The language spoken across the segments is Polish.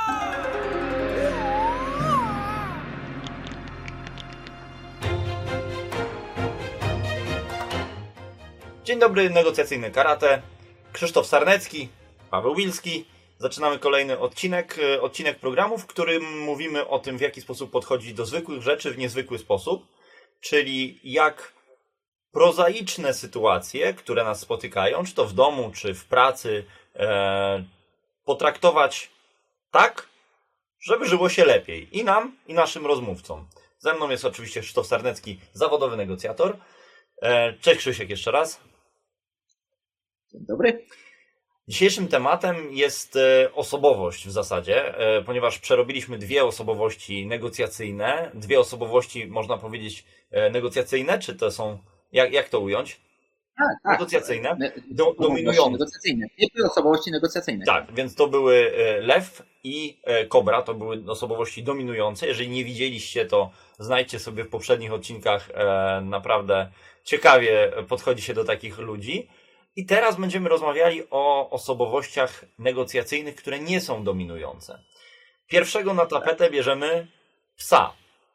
Dzień dobry, negocjacyjne karate. Krzysztof Sarnecki, Paweł Wilski. Zaczynamy kolejny odcinek programu, w którym mówimy o tym, w jaki sposób podchodzić do zwykłych rzeczy w niezwykły sposób, czyli jak prozaiczne sytuacje, które nas spotykają, czy to w domu, czy w pracy, potraktować tak, żeby żyło się lepiej i nam, i naszym rozmówcom. Ze mną jest oczywiście Krzysztof Sarnecki, zawodowy negocjator. Cześć Krzysiek jeszcze raz. Dzień dobry. Dzisiejszym tematem jest osobowość w zasadzie, ponieważ przerobiliśmy dwie osobowości negocjacyjne, dwie osobowości, można powiedzieć, negocjacyjne, czy to są, jak to ująć? Tak. Negocjacyjne, dominujące. Negocjacyjne. Dwie osobowości negocjacyjne. Tak, więc to były Lew i Kobra, to były osobowości dominujące. Jeżeli nie widzieliście, to znajdźcie sobie w poprzednich odcinkach, naprawdę ciekawie podchodzi się do takich ludzi. I teraz będziemy rozmawiali o osobowościach negocjacyjnych, które nie są dominujące. Pierwszego na tapetę bierzemy psa.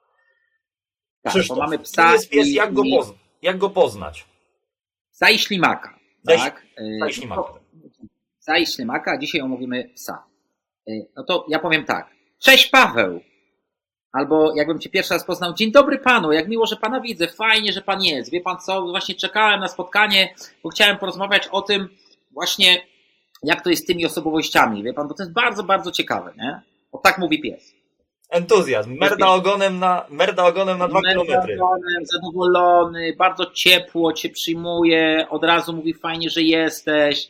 Tak, Krzysztof, bo mamy psa. Kim jest pies, jak go poznać? Psa i ślimaka. Tak? Psa i ślimaka. Psa i ślimaka, a dzisiaj omówimy psa. No to ja powiem tak. Cześć Paweł! Albo jakbym cię pierwszy raz poznał, dzień dobry panu, jak miło, że pana widzę, fajnie, że pan jest. Wie pan co, właśnie czekałem na spotkanie, bo chciałem porozmawiać o tym właśnie, jak to jest z tymi osobowościami. Wie pan, bo to jest bardzo, bardzo ciekawe, nie? Bo tak mówi pies. Entuzjazm, merda ogonem na 2 kilometry. Zadowolony, bardzo ciepło cię przyjmuje, od razu mówi fajnie, że jesteś,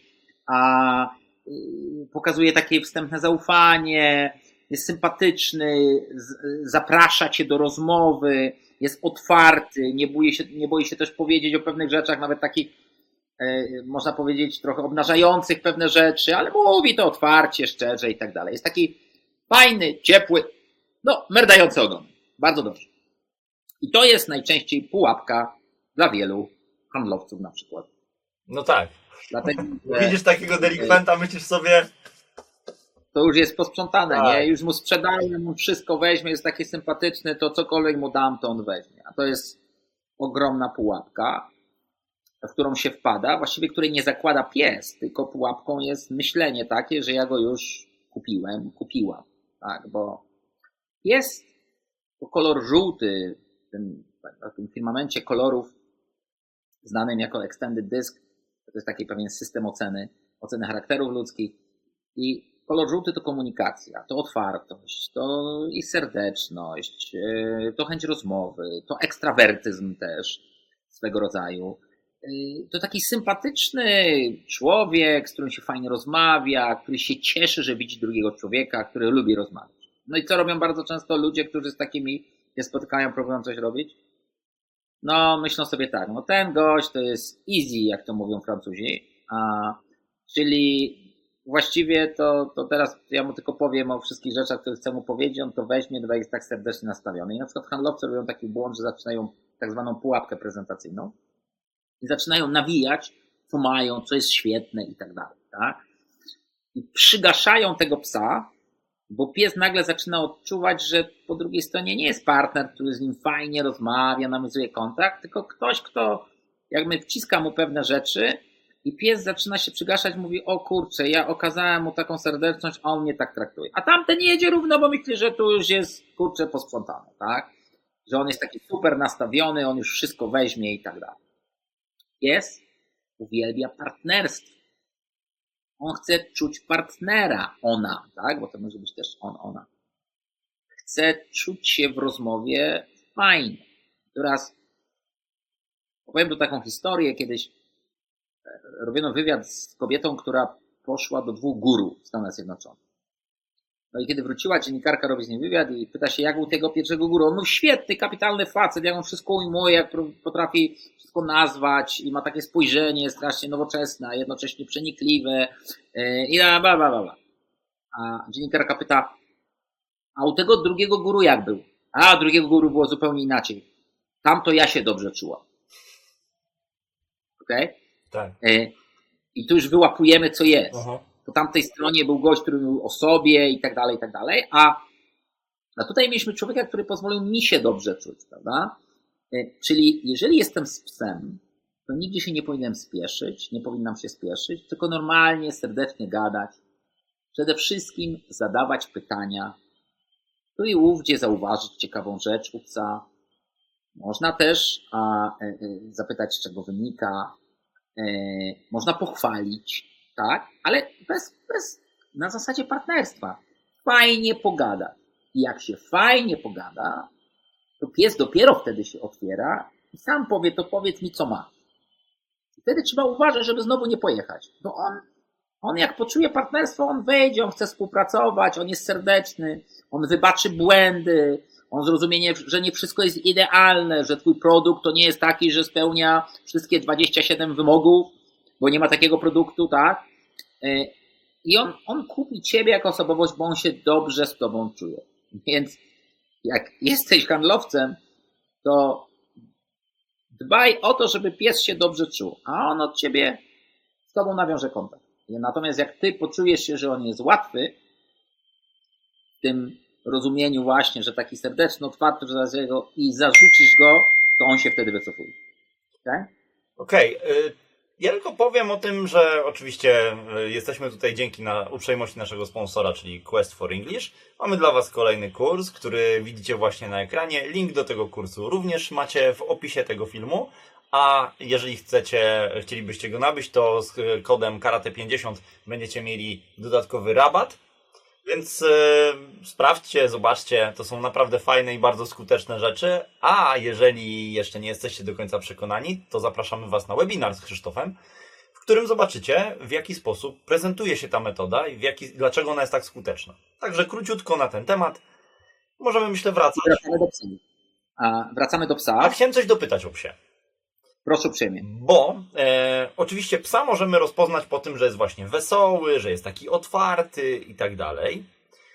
a pokazuje takie wstępne zaufanie, jest sympatyczny, zaprasza cię do rozmowy, jest otwarty, nie boi się też powiedzieć o pewnych rzeczach, nawet takich, można powiedzieć, trochę obnażających pewne rzeczy, ale mówi to otwarcie, szczerze i tak dalej. Jest taki fajny, ciepły, merdający ogon. Bardzo dobrze. I to jest najczęściej pułapka dla wielu handlowców na przykład. No tak. Dlatego, widzisz takiego delikwenta, myślisz sobie... To już jest posprzątane, tak. Nie? Już mu sprzedałem, on wszystko weźmie, jest taki sympatyczny, to cokolwiek mu dam, to on weźmie. A to jest ogromna pułapka, w którą się wpada, właściwie której nie zakłada pies, tylko pułapką jest myślenie takie, że ja go już kupiłam. Tak, bo pies to kolor żółty, w tym firmamencie kolorów znanym jako Extended Disc, to jest taki pewien system oceny charakterów ludzkich i kolor żółty to komunikacja, to otwartość, to i serdeczność, to chęć rozmowy, to ekstrawertyzm też swego rodzaju. To taki sympatyczny człowiek, z którym się fajnie rozmawia, który się cieszy, że widzi drugiego człowieka, który lubi rozmawiać. No i co robią bardzo często ludzie, którzy z takimi się spotykają, próbują coś robić? Myślą sobie tak, ten gość to jest easy, jak to mówią Francuzi, czyli właściwie to teraz ja mu tylko powiem o wszystkich rzeczach, które chcę mu powiedzieć, on to weźmie, jest tak serdecznie nastawiony. I na przykład handlowcy robią taki błąd, że zaczynają tak zwaną pułapkę prezentacyjną i zaczynają nawijać, co mają, co jest świetne i tak dalej. Tak? I przygaszają tego psa, bo pies nagle zaczyna odczuwać, że po drugiej stronie nie jest partner, który z nim fajnie rozmawia, nawiązuje kontakt, tylko ktoś, kto jakby wciska mu pewne rzeczy i pies zaczyna się przygaszać, mówi, o kurczę, ja okazałem mu taką serdeczność, a on mnie tak traktuje. A tamten jedzie równo, bo myśli, że tu już jest, kurczę, posprzątane, tak? Że on jest taki super nastawiony, on już wszystko weźmie i tak dalej. Pies uwielbia partnerstwo. On chce czuć partnera, ona, tak? Bo to może być też ona. Chce czuć się w rozmowie fajnie. Teraz opowiem tu taką historię, kiedyś robiono wywiad z kobietą, która poszła do 2 guru w Stanach Zjednoczonych. No i kiedy wróciła, dziennikarka robi z nim wywiad i pyta się, jak u tego pierwszego guru. On mówi, świetny, kapitalny facet, jak on wszystko ujmuje, jak potrafi wszystko nazwać i ma takie spojrzenie strasznie nowoczesne, a jednocześnie przenikliwe i bla. A dziennikarka pyta, a u tego drugiego guru jak był? A drugiego guru było zupełnie inaczej. Tam to ja się dobrze czułam. Okej? Tak. I tu już wyłapujemy, co jest. Aha. po tamtej stronie był gość, który mówił o sobie i tak dalej, a tutaj mieliśmy człowieka, który pozwolił mi się dobrze czuć, prawda? Czyli jeżeli jestem z psem, to nigdzie się nie powinienem spieszyć, nie powinnam się spieszyć, tylko normalnie, serdecznie gadać. Przede wszystkim zadawać pytania. Tu i ówdzie zauważyć ciekawą rzecz u psa. Można też zapytać, z czego wynika. Można pochwalić, tak? Ale na zasadzie partnerstwa. Fajnie pogadać. I jak się fajnie pogada, to pies dopiero wtedy się otwiera i sam powie, to powiedz mi, co masz. I wtedy trzeba uważać, żeby znowu nie pojechać. Bo on jak poczuje partnerstwo, on wejdzie, on chce współpracować, on jest serdeczny, on wybaczy błędy, on zrozumie, że nie wszystko jest idealne, że twój produkt to nie jest taki, że spełnia wszystkie 27 wymogów, bo nie ma takiego produktu, tak? I on kupi ciebie jako osobowość, bo on się dobrze z tobą czuje. Więc jak jesteś handlowcem, to dbaj o to, żeby pies się dobrze czuł, a on od ciebie z tobą nawiąże kontakt. Natomiast jak ty poczujesz się, że on jest łatwy, w tym rozumieniu właśnie, że taki serdeczny, otwarty i zarzucisz go, to on się wtedy wycofuje. Okay? Okej. Ja tylko powiem o tym, że oczywiście jesteśmy tutaj dzięki uprzejmości naszego sponsora, czyli Quest for English. Mamy dla Was kolejny kurs, który widzicie właśnie na ekranie. Link do tego kursu również macie w opisie tego filmu. A jeżeli chcielibyście go nabyć, to z kodem Karate50 będziecie mieli dodatkowy rabat. Więc sprawdźcie, zobaczcie, to są naprawdę fajne i bardzo skuteczne rzeczy. A jeżeli jeszcze nie jesteście do końca przekonani, to zapraszamy Was na webinar z Krzysztofem, w którym zobaczycie, w jaki sposób prezentuje się ta metoda i dlaczego ona jest tak skuteczna. Także króciutko na ten temat. Możemy, myślę, wracać. Wracamy do psa. A chciałem coś dopytać o psie. Proszę uprzejmie. Bo oczywiście psa możemy rozpoznać po tym, że jest właśnie wesoły, że jest taki otwarty i tak dalej.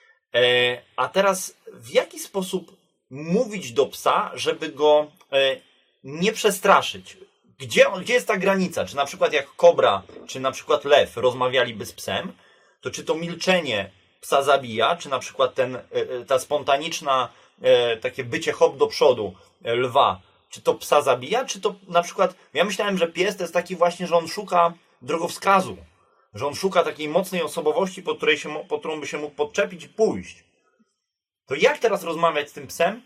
A teraz w jaki sposób mówić do psa, żeby go nie przestraszyć? Gdzie jest ta granica? Czy na przykład jak kobra, czy na przykład lew rozmawialiby z psem, to czy to milczenie psa zabija, czy na przykład ta spontaniczna takie bycie hop do przodu lwa, czy to psa zabija, czy to na przykład... Ja myślałem, że pies to jest taki właśnie, że on szuka drogowskazu. Że on szuka takiej mocnej osobowości, po którą by się mógł podczepić i pójść. To jak teraz rozmawiać z tym psem,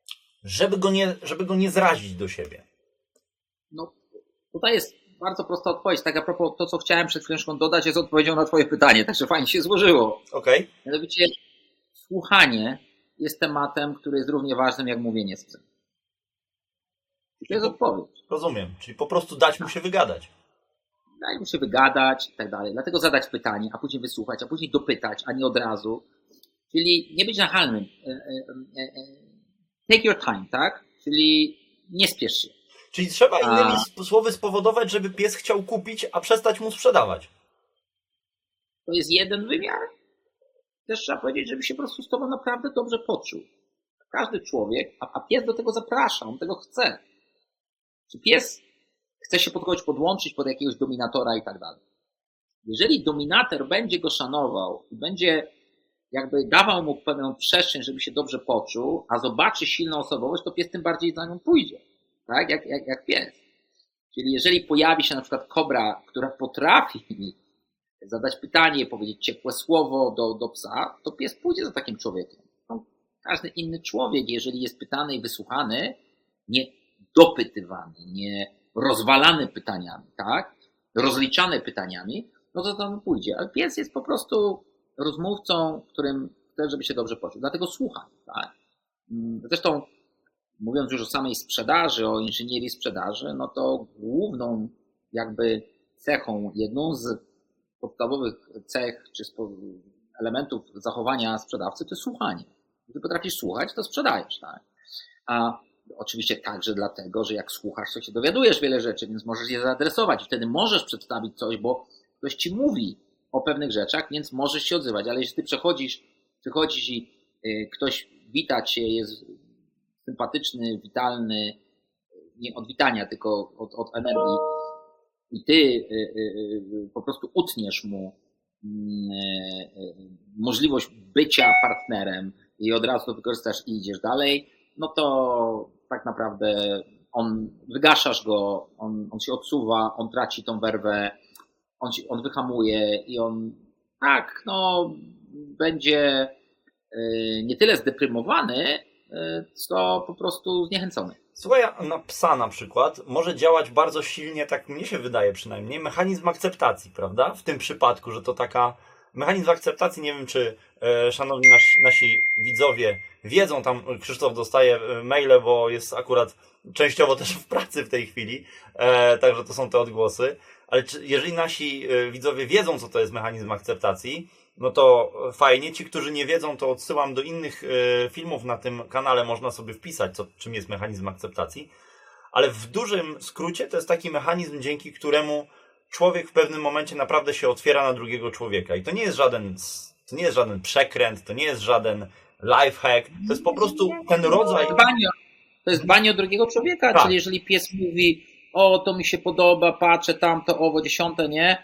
żeby go nie zrazić do siebie? No, tutaj jest bardzo prosta odpowiedź. Tak a propos to, co chciałem przed chwileczką dodać, jest odpowiedzią na twoje pytanie. Także fajnie się złożyło. Okej. Mianowicie słuchanie jest tematem, który jest równie ważnym jak mówienie z psem. To jest odpowiedź. Rozumiem. Czyli po prostu dać mu się wygadać. Daj mu się wygadać i tak dalej. Dlatego zadać pytanie, a później wysłuchać, a później dopytać, a nie od razu. Czyli nie być nachalnym. Take your time, tak? Czyli nie spiesz się. Czyli trzeba innymi słowy spowodować, żeby pies chciał kupić, a przestać mu sprzedawać. To jest jeden wymiar. Też trzeba powiedzieć, żeby się po prostu z tobą naprawdę dobrze poczuł. Każdy człowiek, a pies do tego zaprasza, on tego chce. Czy pies chce się pod kogoś podłączyć, pod jakiegoś dominatora i tak dalej. Jeżeli dominator będzie go szanował i będzie jakby dawał mu pewną przestrzeń, żeby się dobrze poczuł, a zobaczy silną osobowość, to pies tym bardziej za nią pójdzie. Tak? Jak pies. Czyli jeżeli pojawi się na przykład kobra, która potrafi zadać pytanie, powiedzieć ciepłe słowo do psa, to pies pójdzie za takim człowiekiem. No, każdy inny człowiek, jeżeli jest pytany i wysłuchany, nie dopytywany, nie rozwalany pytaniami, tak? Rozliczany pytaniami, no to tam pójdzie. Ale pies jest po prostu rozmówcą, którym chce, żeby się dobrze poczuł. Dlatego słucha, tak? Zresztą mówiąc już o samej sprzedaży, o inżynierii sprzedaży, no to główną jakby cechą, jedną z podstawowych cech czy elementów zachowania sprzedawcy to jest słuchanie. Gdy potrafisz słuchać, to sprzedajesz, tak? A oczywiście także dlatego, że jak słuchasz, to się dowiadujesz wiele rzeczy, więc możesz je zaadresować i wtedy możesz przedstawić coś, bo ktoś ci mówi o pewnych rzeczach, więc możesz się odzywać, ale jeśli ty przychodzisz i ktoś wita cię, jest sympatyczny, witalny, nie od witania, tylko od energii i ty po prostu utniesz mu możliwość bycia partnerem i od razu to wykorzystasz i idziesz dalej, no to tak naprawdę wygaszasz go, on się odsuwa, on traci tą werwę, on wyhamuje i on tak, no będzie nie tyle zdeprymowany, co po prostu zniechęcony. Słuchaj, na psa na przykład może działać bardzo silnie, tak mnie się wydaje przynajmniej, mechanizm akceptacji, prawda? W tym przypadku, że to taka mechanizm akceptacji, nie wiem czy szanowni nasi widzowie wiedzą, tam Krzysztof dostaje maile, bo jest akurat częściowo też w pracy w tej chwili, także to są te odgłosy, ale jeżeli nasi widzowie wiedzą, co to jest mechanizm akceptacji, no to fajnie. Ci, którzy nie wiedzą, to odsyłam do innych filmów na tym kanale, można sobie wpisać, czym jest mechanizm akceptacji. Ale w dużym skrócie to jest taki mechanizm, dzięki któremu człowiek w pewnym momencie naprawdę się otwiera na drugiego człowieka. I to nie jest żaden przekręt, to nie jest żaden lifehack, to jest po prostu ten rodzaj... To jest dbanie o drugiego człowieka, tak. Czyli jeżeli pies mówi, o to mi się podoba, patrzę tamto, owo, 10, nie?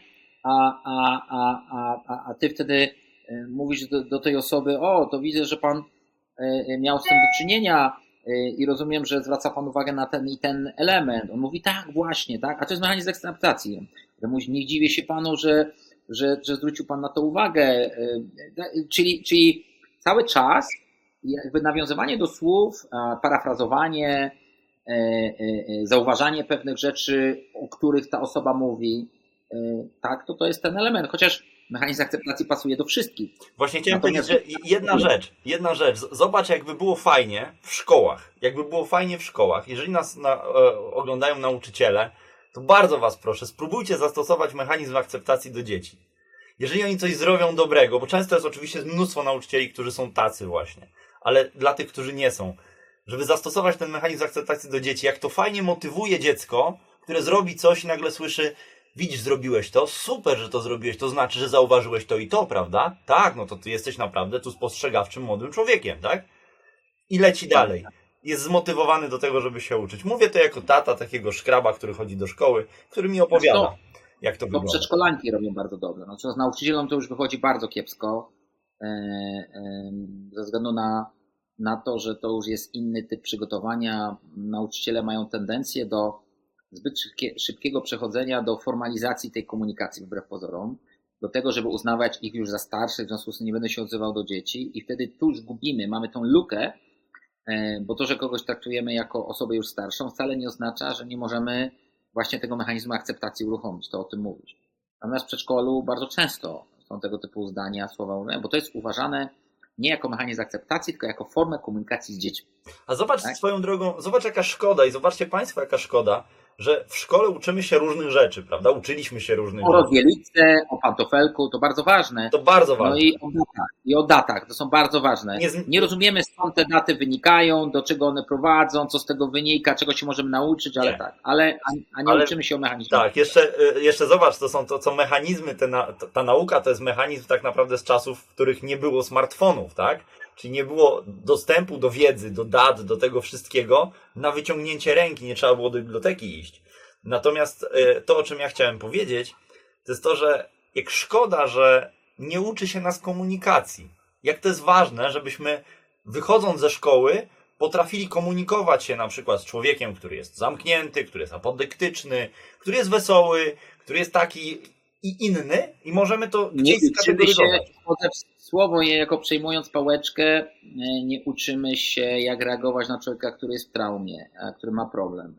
A ty wtedy mówisz do tej osoby, o, to widzę, że pan miał z tym do czynienia i rozumiem, że zwraca pan uwagę na ten i ten element. On mówi, tak, właśnie, tak, a to jest mechanizm akceptacji. Nie dziwię się panu, że zwrócił pan na to uwagę. Czyli cały czas jakby nawiązywanie do słów, parafrazowanie, zauważanie pewnych rzeczy, o których ta osoba mówi, tak, to jest ten element, chociaż mechanizm akceptacji pasuje do wszystkich. Właśnie chciałem powiedzieć, że jedna rzecz, zobacz jakby było fajnie w szkołach, jeżeli nas oglądają nauczyciele, to bardzo was proszę, spróbujcie zastosować mechanizm akceptacji do dzieci. Jeżeli oni coś zrobią dobrego, bo często jest oczywiście mnóstwo nauczycieli, którzy są tacy właśnie, ale dla tych, którzy nie są, żeby zastosować ten mechanizm akceptacji do dzieci, jak to fajnie motywuje dziecko, które zrobi coś i nagle słyszy, widzisz, zrobiłeś to, super, że to zrobiłeś, to znaczy, że zauważyłeś to i to, prawda? Tak, no to ty jesteś naprawdę tu spostrzegawczym młodym człowiekiem, tak? I leci dalej. Jest zmotywowany do tego, żeby się uczyć. Mówię to jako tata takiego szkraba, który chodzi do szkoły, który mi opowiada, jak to wygląda. Przedszkolanki robią bardzo dobrze. No, z nauczycielom to już wychodzi bardzo kiepsko, ze względu na to, że to już jest inny typ przygotowania. Nauczyciele mają tendencję do zbyt szybkiego przechodzenia do formalizacji tej komunikacji, wbrew pozorom, do tego, żeby uznawać ich już za starszych, w związku z tym nie będę się odzywał do dzieci i wtedy tu już gubimy, mamy tą lukę, bo to, że kogoś traktujemy jako osobę już starszą, wcale nie oznacza, że nie możemy właśnie tego mechanizmu akceptacji uruchomić, to o tym mówisz. Natomiast w przedszkolu bardzo często są tego typu zdania, słowa, bo to jest uważane nie jako mechanizm akceptacji, tylko jako formę komunikacji z dziećmi. A zobacz swoją drogą, zobacz jaka szkoda i zobaczcie Państwo jaka szkoda, że w szkole uczymy się różnych rzeczy, prawda? Uczyliśmy się różnych rzeczy. O rozwielice, o pantofelku, to bardzo ważne. To bardzo ważne. No i o datach, to są bardzo ważne. Nie rozumiemy, skąd te daty wynikają, do czego one prowadzą, co z tego wynika, czego się możemy nauczyć, ale tak. A nie uczymy się o mechanizmie. Tak, jeszcze zobacz, to co mechanizmy, ta nauka to jest mechanizm tak naprawdę z czasów, w których nie było smartfonów, tak? Czyli nie było dostępu do wiedzy, do dat, do tego wszystkiego na wyciągnięcie ręki, nie trzeba było do biblioteki iść. Natomiast to, o czym ja chciałem powiedzieć, to jest to, że jak szkoda, że nie uczy się nas komunikacji. Jak to jest ważne, żebyśmy wychodząc ze szkoły potrafili komunikować się na przykład z człowiekiem, który jest zamknięty, który jest apodyktyczny, który jest wesoły, który jest taki i inny i możemy to gdzieś skategoryzować. Wchodzę w słowo, jako przejmując pałeczkę, nie uczymy się, jak reagować na człowieka, który jest w traumie, który ma problem.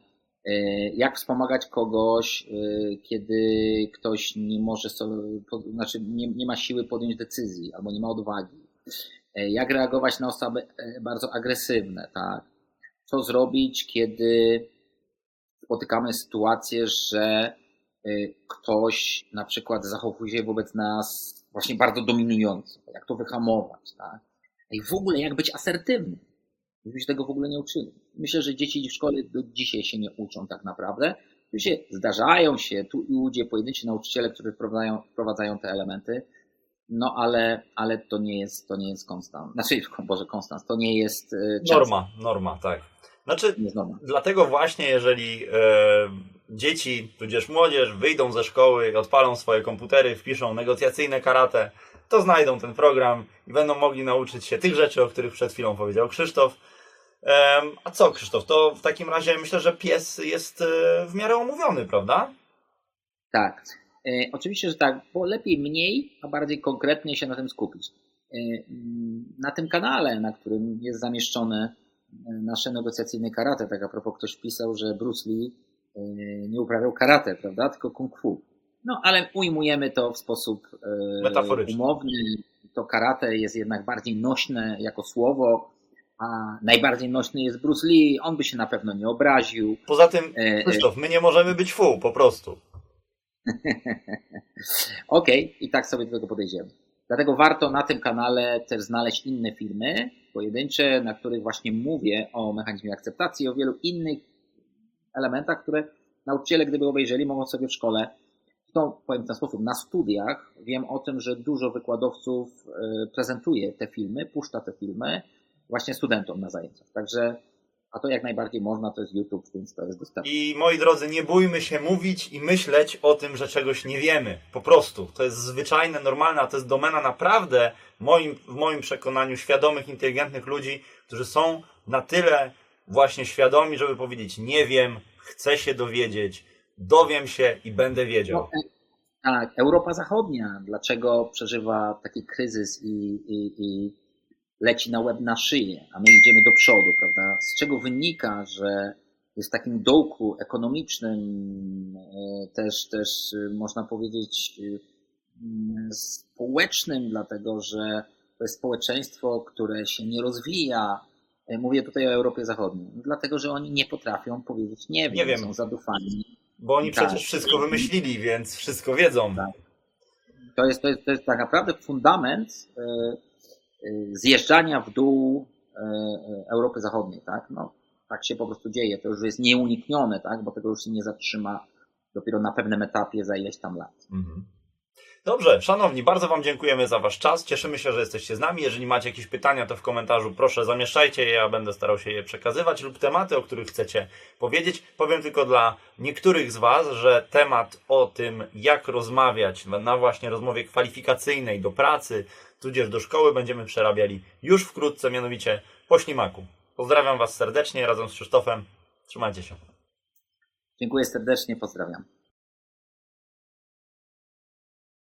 Jak wspomagać kogoś, kiedy ktoś nie może sobie, nie ma siły podjąć decyzji albo nie ma odwagi. Jak reagować na osoby bardzo agresywne, tak? Co zrobić, kiedy spotykamy sytuację, że ktoś na przykład zachowuje się wobec nas właśnie bardzo dominująco. Jak to wyhamować, tak? I w ogóle jak być asertywnym. Myśmy się tego w ogóle nie uczyli. Myślę, że dzieci w szkole do dzisiaj się nie uczą tak naprawdę. Oczywiście zdarzają się tu i ówdzie pojedynczy nauczyciele, którzy wprowadzają te elementy, no ale to nie jest konstans. Znaczy, Boże, konstans, to nie jest Norma, tak. Znaczy, nieznana. dlatego właśnie, jeżeli dzieci, tudzież młodzież wyjdą ze szkoły, odpalą swoje komputery, wpiszą negocjacyjne karate, to znajdą ten program i będą mogli nauczyć się tych rzeczy, o których przed chwilą powiedział Krzysztof. A co, Krzysztof, to w takim razie myślę, że pies jest w miarę omówiony, prawda? Tak. Oczywiście, że tak, bo lepiej mniej, a bardziej konkretnie się na tym skupić. Na tym kanale, na którym jest zamieszczone nasze negocjacyjne karate, tak a propos ktoś pisał, że Bruce Lee nie uprawiał karate, prawda, tylko kung fu. No, ale ujmujemy to w sposób Metaforyczny. umowny. To karate jest jednak bardziej nośne jako słowo, a najbardziej nośny jest Bruce Lee. On by się na pewno nie obraził. Poza tym, Krzysztof, my nie możemy być fu, po prostu. Okej, i tak sobie do tego podejdziemy. Dlatego warto na tym kanale też znaleźć inne filmy pojedyncze, na których właśnie mówię o mechanizmie akceptacji i o wielu innych elementach, które nauczyciele, gdyby obejrzeli, mogą sobie w szkole, to powiem w ten sposób, na studiach wiem o tym, że dużo wykładowców prezentuje te filmy, puszcza te filmy właśnie studentom na zajęciach. Także, a to jak najbardziej można, to jest YouTube, więc to jest dostępne. I moi drodzy, nie bójmy się mówić i myśleć o tym, że czegoś nie wiemy. Po prostu. To jest zwyczajne, normalne, a to jest domena naprawdę, w moim przekonaniu, świadomych, inteligentnych ludzi, którzy są na tyle właśnie świadomi, żeby powiedzieć: nie wiem, chcę się dowiedzieć, dowiem się i będę wiedział. No, tak, Europa Zachodnia, dlaczego przeżywa taki kryzys i leci na łeb na szyję, a my idziemy do przodu, prawda? Z czego wynika, że jest w takim dołku ekonomicznym, też można powiedzieć społecznym, dlatego że to jest społeczeństwo, które się nie rozwija. Mówię tutaj o Europie Zachodniej. Dlatego, że oni nie potrafią powiedzieć nie wiem. Są zadufani. Bo oni przecież wszystko wymyślili, więc wszystko wiedzą. Tak. To jest tak naprawdę fundament zjeżdżania w dół Europy Zachodniej, tak? No, tak się po prostu dzieje. To już jest nieuniknione, tak? Bo tego już się nie zatrzyma dopiero na pewnym etapie za ileś tam lat. Mhm. Dobrze, szanowni, bardzo Wam dziękujemy za Wasz czas. Cieszymy się, że jesteście z nami. Jeżeli macie jakieś pytania, to w komentarzu proszę zamieszczajcie je. Ja będę starał się je przekazywać lub tematy, o których chcecie powiedzieć. Powiem tylko dla niektórych z Was, że temat o tym, jak rozmawiać na właśnie rozmowie kwalifikacyjnej do pracy, tudzież do szkoły, będziemy przerabiali już wkrótce, mianowicie po ślimaku. Pozdrawiam Was serdecznie razem z Krzysztofem. Trzymajcie się. Dziękuję serdecznie, pozdrawiam.